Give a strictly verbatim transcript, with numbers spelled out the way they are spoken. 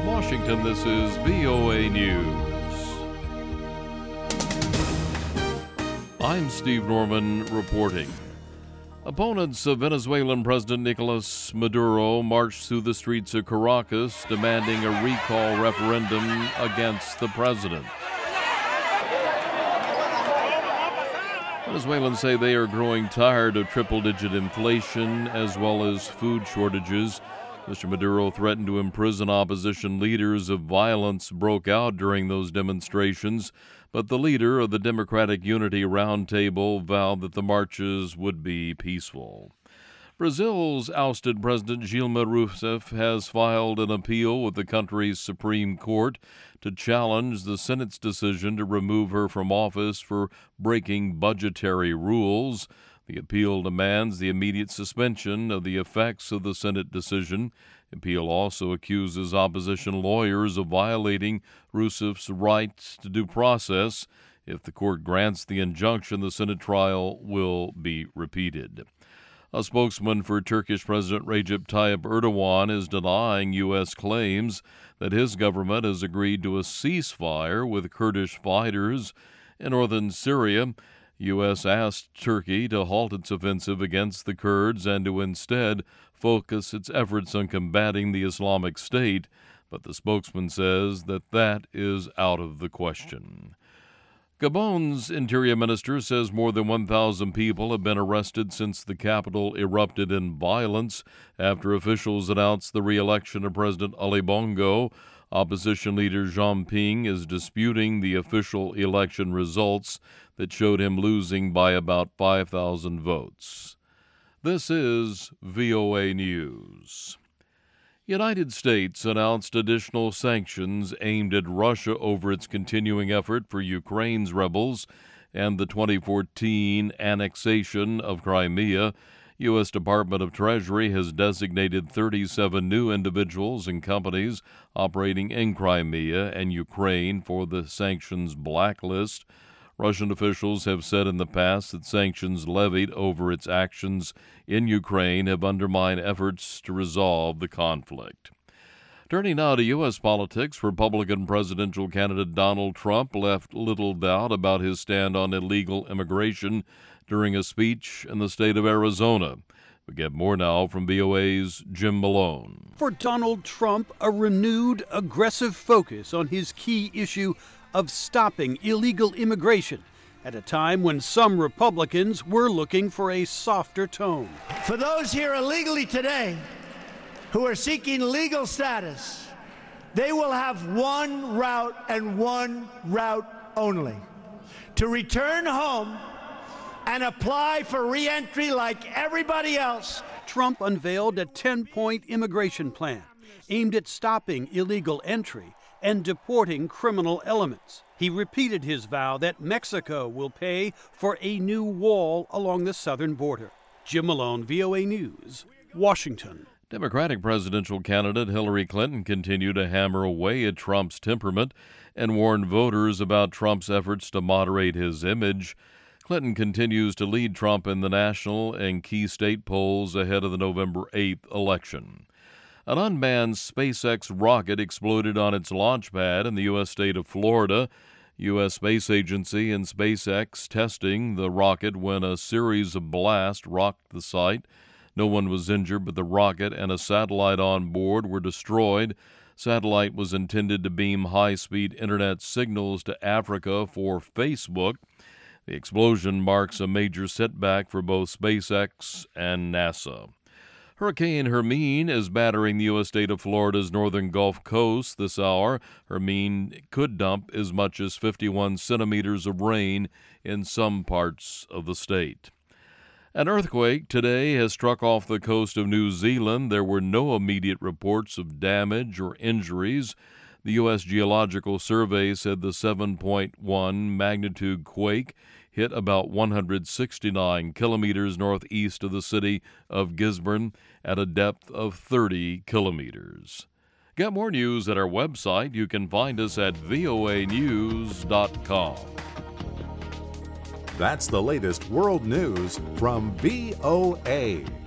From Washington, this is V O A News. I'm Steve Norman reporting. Opponents of Venezuelan President Nicolas Maduro marched through the streets of Caracas demanding a recall referendum against the president. Venezuelans say they are growing tired of triple-digit inflation as well as food shortages. Mister Maduro threatened to imprison opposition leaders if violence broke out during those demonstrations, but the leader of the Democratic Unity Roundtable vowed that the marches would be peaceful. Brazil's ousted President Dilma Rousseff has filed an appeal with the country's Supreme Court to challenge the Senate's decision to remove her from office for breaking budgetary rules. The appeal demands the immediate suspension of the effects of the Senate decision. The appeal also accuses opposition lawyers of violating Rousseff's rights to due process. If the court grants the injunction, the Senate trial will be repeated. A spokesman for Turkish President Recep Tayyip Erdogan is denying U S claims that his government has agreed to a ceasefire with Kurdish fighters in northern Syria. U S asked Turkey to halt its offensive against the Kurds and to instead focus its efforts on combating the Islamic State, but the spokesman says that that is out of the question. Gabon's interior minister says more than one thousand people have been arrested since the capital erupted in violence after officials announced the re-election of President Ali Bongo. Opposition leader Jean Ping is disputing the official election results that showed him losing by about five thousand votes. This is V O A News. United States announced additional sanctions aimed at Russia over its continuing effort for Ukraine's rebels and the twenty fourteen annexation of Crimea. U S. Department of Treasury has designated thirty-seven new individuals and companies operating in Crimea and Ukraine for the sanctions blacklist. Russian officials have said in the past that sanctions levied over its actions in Ukraine have undermined efforts to resolve the conflict. Turning now to U S politics, Republican presidential candidate Donald Trump left little doubt about his stand on illegal immigration during a speech in the state of Arizona. We get more now from V O A's Jim Malone. For Donald Trump, a renewed, aggressive focus on his key issue of stopping illegal immigration at a time when some Republicans were looking for a softer tone. For those here illegally today who are seeking legal status, they will have one route and one route only: to return home and apply for re-entry like everybody else. Trump unveiled a ten-point immigration plan aimed at stopping illegal entry and deporting criminal elements. He repeated his vow that Mexico will pay for a new wall along the southern border. Jim Malone, V O A News, Washington. Democratic presidential candidate Hillary Clinton continued to hammer away at Trump's temperament and warned voters about Trump's efforts to moderate his image. Clinton continues to lead Trump in the national and key state polls ahead of the November eighth election. An unmanned SpaceX rocket exploded on its launch pad in the U S state of Florida. U S Space Agency and SpaceX testing the rocket when a series of blasts rocked the site. No one was injured, but the rocket and a satellite on board were destroyed. Satellite was intended to beam high-speed internet signals to Africa for Facebook. The explosion marks a major setback for both SpaceX and NASA. Hurricane Hermine is battering the U S state of Florida's northern Gulf Coast this hour. Hermine could dump as much as fifty-one centimeters of rain in some parts of the state. An earthquake today has struck off the coast of New Zealand. There were no immediate reports of damage or injuries. The U S Geological Survey said the seven point one magnitude quake hit about one hundred sixty-nine kilometers northeast of the city of Gisborne at a depth of thirty kilometers. Get more news at our website. You can find us at V O A news dot com. That's the latest world news from V O A.